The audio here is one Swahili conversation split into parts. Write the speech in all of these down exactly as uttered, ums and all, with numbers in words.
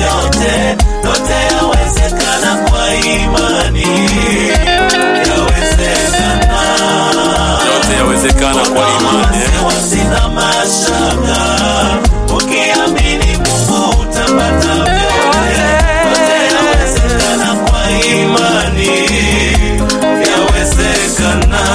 vyote, yote yawezekana kwa imani. Yawezekana, yote yawezekana kwa imani. Sina mashaka, ukiamini Mungu utapata vyote, yote yawezekana kwa imani. Yawezekana.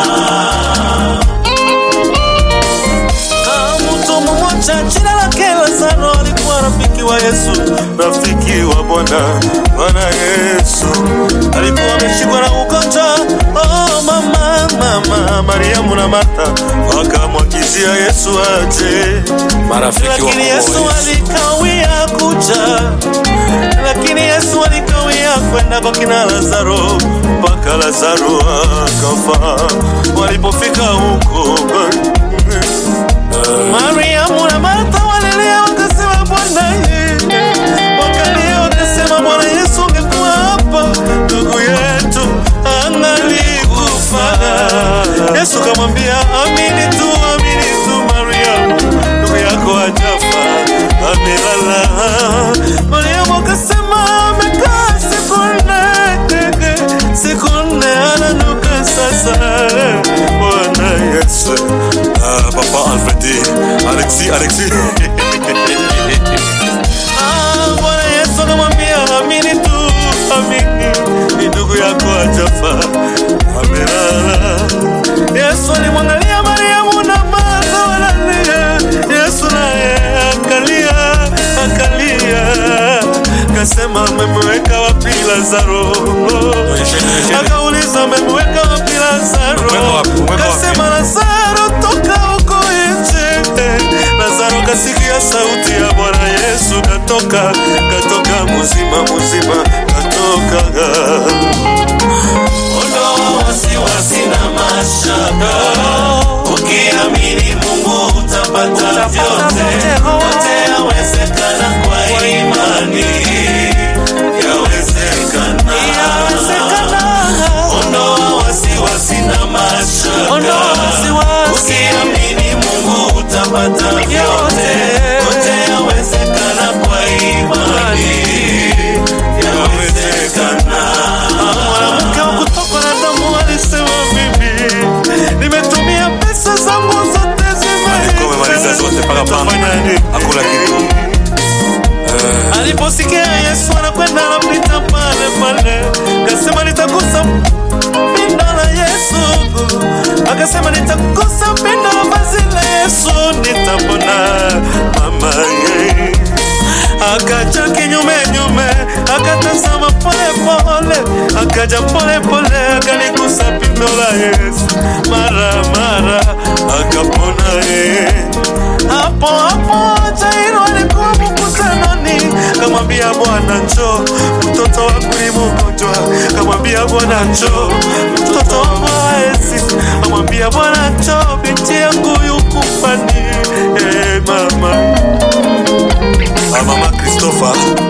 Mtu mmoja jina lake Lazaro alikuwa rafiki wa Yesu, rafiki wa Bwana Bwana Yesu. Alikuwa ameshikwa na ugonjwa. Oh mama mama Mariamu na Martha wakamwagizia Yesu aje, marafiki wa lakini Yesu alikawia kuja. Lakini Yesu alikawia kwenda kwa kina Lazaro, mpaka Lazaro akafa. Walipofika huko, Mariamu na Martha walilia wakasema, Bwana wakalia wakasema, Bwana Yesu ungekuwa hapa, ndugu yetu angalikufa. Yesu kamwambia, amini tu, amini tu Mariamu, ndugu yako hajafa, amelala. Mariamu akasema, amekaa siku nne, siku nne ananuka sasa. Bwana Yesu. Ah, Papa Alfredi, Alexi, Alexi. Ah, Bwana Yesu akamwambia, amini tu, amini, ndugu yako hajafa, amelala. Yesu alimwangalia Mariamu na Martha wanalia. Yesu naye akalia, akalia. Akasema, mmemweka wapi Lazaro? Akauliza, mmemweka wapi Lazaro? Akasema, Lazaro toka huko nje. Lazaro kasikia sauti ya Bwana Yesu, katoka, katoka mzima mzima, katoka. Ondoa wasiwasi na mashaka, ukiamini Mungu utapata vyote, yote yawezekana kwa imani. Yawezekana, ondoa wasiwasi na mashaka, ukiamini Mungu utapata vyote, yote yawezekana kwa imani. Yawezekana. Mwanamke wa kutokwa na damu alisema, bibi, nimetumia pesa zangu zote zimemaliza zote mpaka pamba, hakuna kitu. Aliposikia Yesu anakwenda anapita pale pale, akasema, nitagusa pindo la Yesu. Akasema, nitagusa pindo la vazi la Yesu, nitapona. Mama ye akaja kinyume nyume, akatazama pole pole, akaja pole pole, akaligusa pindo la Yesu. Mara mara akapona ye. Hapo hapo Jairo alikuwa mkutanoni, kamwambia, Bwana njoo, mtoto wangu ni mgonjwa. Kamwambia, Bwana njoo, mtoto wangu haezi. Kamwambia, Bwana njoo, binti yangu yukufani. Eh mama, ah, mama Christopher.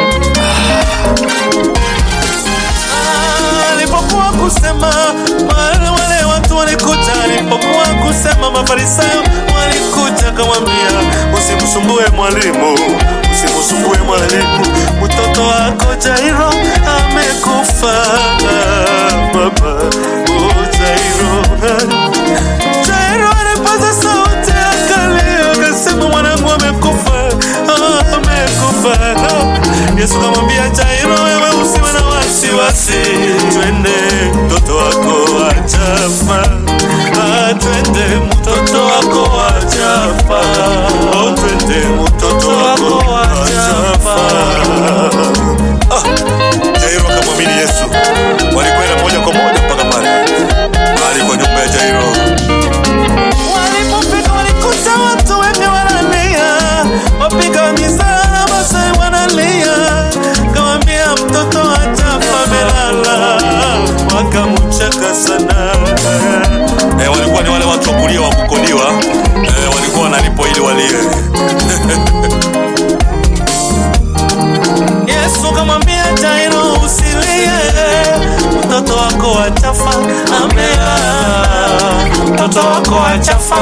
Ah, alipokuwa kusema, wale wale watu walikuja. Alipokuwa kusema, Mafarisayo walikuja, kamwambia, usimsumbue mwalimu, usimsumbue mwalimu, mtoto wako Jairo amekufa. Baba, oh Jairo. Jairo alipaza sauti akalia, akasema, mwanangu amekufa, amekufa. Yesu kamwambia, Jairo, wewe usiwe na wasiwasi, twende, mtoto wako hajafa. Twende, mtoto wako hajafa. Oh, twende, mtoto wako hajafa. Ah, Jairo akamwamini Yesu. Walikwenda moja kwa moja mpaka pale hadi kwa nyumba ya Jairo. Walipofika walikuta watu wengi wanalia, wapiga mizana basi wanalia. Kamwambia, mtoto hajafa, amelala. Wakamcheka sana. Eh, walikuwa ni wale watu wa kulia wa kukodiwa. Eh, walikuwa wanalipo ili walie. Yesu kamwambia Jairo, usilie, mtoto wako hajafa, amelala. Mtoto wako hajafa,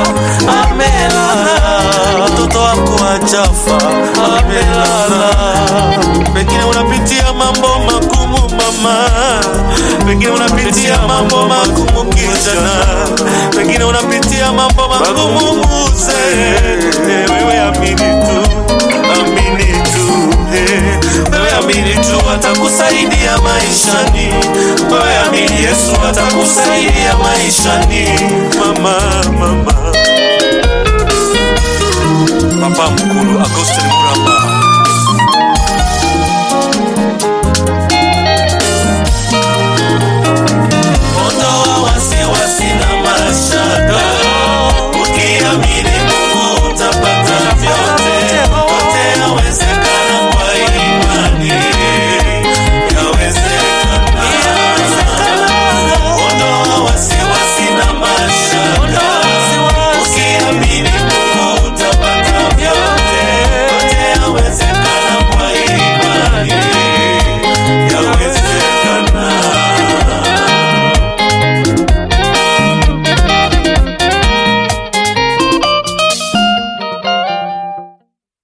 amelala. Mtoto wako hajafa, amelala. Pengine unapitia mambo magumu mama, pengine unapitia mambo magumu kijana, pengine unapitia mambo magumu mzee. Wewe amini tu, amini tu, wewe amini tu, atakusaidia maishani. Wewe amini Yesu atakusaidia maishani mama, mama. Papa Mkulu Augustine